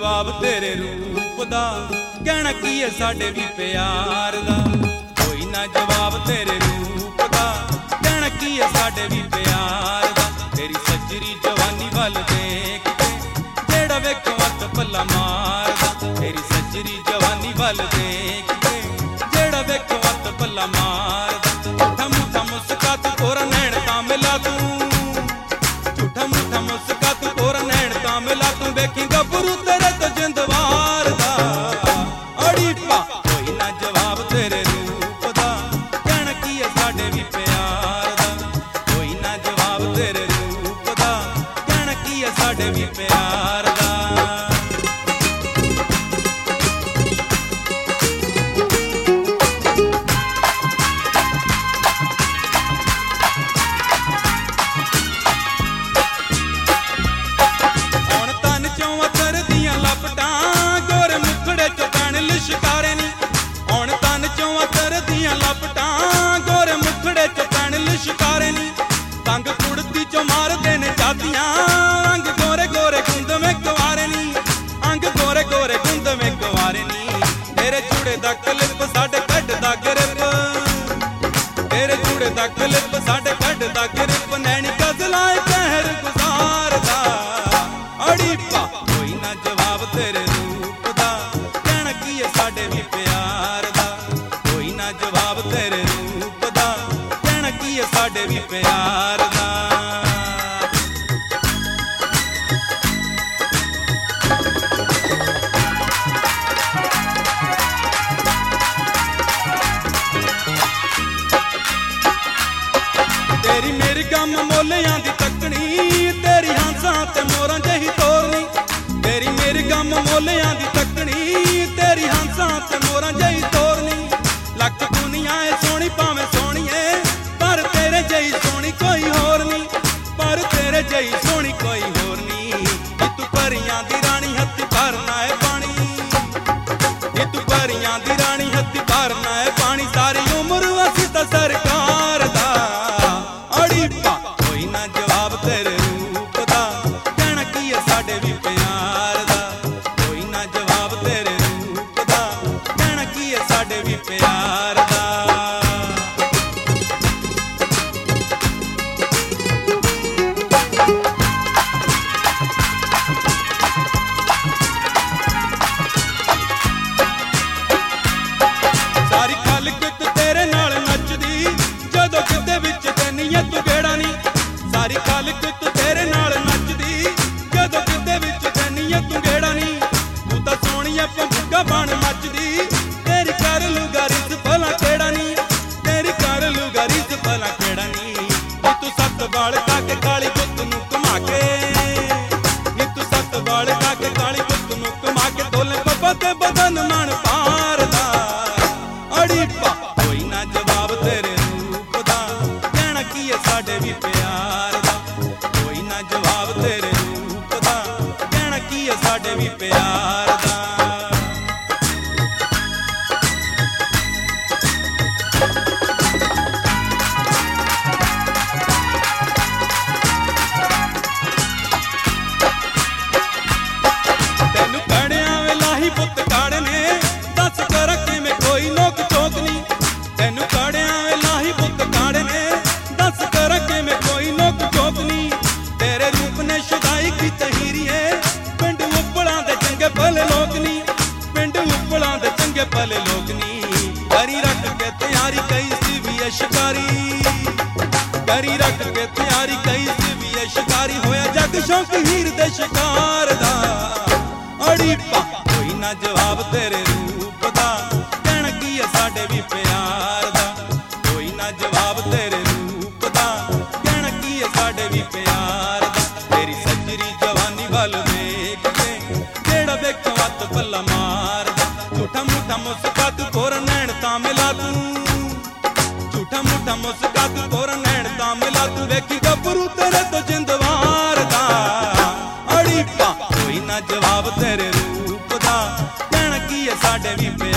जवाब तेरे रूप दा, कहना की है साडे भी प्यार दा। कोई ना जवाब तेरे रूप दा, कहना की है साडे भी प्यार दा। तेरी सजरी जवानी वल देख के जेड़ा वेख वक्त पल्ला मारदा। तेरी सजरी जवानी वल देख के जेड़ा वेख वक्त पल्ला मारदा। झूठा मूठा मुस्का तू कोरा नैन तां मिला तू, झूठा मूठा मुस्का तू कोरा नैन तां मिला तू। वेखी गबरू तेरे तो जिंदवार दा अड़ी पा। कोई ना जवाब तेरे रूप दा, कहना की है साडे भी प्यार दा। कोई ना जवाब तेरे रूप दा, कहना की है साडे भी प्यार दा। तंग कुड़ती चो मार देने जातियां, अंग गोरे गोरे गुंद में गवारे नी, अंग गोरे गोरे गुंद में गवारे नी। तेरे चूड़े दा क्लिप साडे कड दा गिरप, तेरे चूड़े दा क्लिप साडे कड दा गिरप। नैनी गजलाए कहर गुजारदा अड़ी पा। कोई ना जवाब तेरे रूप दा, कहना की है साडे भी प्यार दा। कोई ना जवाब तेरे रूप दा, कहना की है साडे भी प्यार दा। तेरी मेरी गम मोलियां दी तकनी, तेरी हांसां ते मोरां जही तोरनी। तेरी मेरी गम मोलियां दी तकनी, तेरी हांसां ते मोरां जही तोरनी। लख दुनिया है सोहनी भावें सोहणीए, पर तेरे जही सोहनी कोई होर नी, पर तेरे जही सोहनी कोई होर नी। जे तू परियां दी रानी हत्थी भरना है पानी, जे तू परियां दी रानी हत्थी भरना है पानी। सारी उम्र असी तां सरकार दा अड़ी पा। कोई ना जवाब तेरे रूप दा, कहना की है साडे भी प्यार दा। कोई ना जवाब तेरे रूप दा, कहना की है साडे भी प्यार दा। सारी खलकत तेरे नाल नचदी, जदों किते विच तैनीए तू गेड़ा नी। सारी खलकत तेरे नाल नचदी, जदों किते विच तैनीए तू गेड़ा नी। तू तां सोहणीए भुग्गा बन मचदी, तेरी कर लूगा रिस भला केड़ा नी, तेरी कर लूगा रिस भला केड़ा नी। नी तू सत्त बाल काके काली गुत्त नूं घुमा के, नी तू सत्त बाल काके काली गुत्त नूं घुमा के। तोले पप्पा ते बदन मन पारदा अड़ी पा। कोई ना जवाब तेरे रूप दा, कहना की है साडे भी प्यार दा। कोई ना जवाब तेरे रूप दा, कहना की है साडे भी प्यार दा। तेनू कड़ियां वे लाही पुत काड़े ने, दस कर किवें कोई नोक चोक नी। तेनू कड़ियां वे लाही पुत काड़े ने, दस कर किवें कोई नोक चोक नी। तेरे रूप ने शुदाई की तहीरीए, पिंड उपलां दे चंगे भले लोक नी, पिंड उपलां दे चंगे भले लोक नी। करी रख के तैयारी कई सी भी है शिकारी, करी रख के तैयारी कई सी भी है शिकारी। होया जग शौक हीर दे शिकार दा अड़ी पा। कोई ना जवाब तेरे रूप दा, कहना की है साडे भी प्यार दा। कोई ना जवाब तेरे रूप दा, कहना की है साडे भी प्यार दा। तेरी सजरी जवानी वल देख के जेड़ा वेख वत पल्ला मारदा। झूठा मूठा मुस्का तू कोरा नैन तां मिला तू, झूठा मूठा मुस्का तू कोरा नैन तां मिला तू। वेखी गबरू तेरे तो जिंदवार दा अड़ी पा। कोई ना जवाब तेरे रूप दा, कहना की है साडे भी प्यार।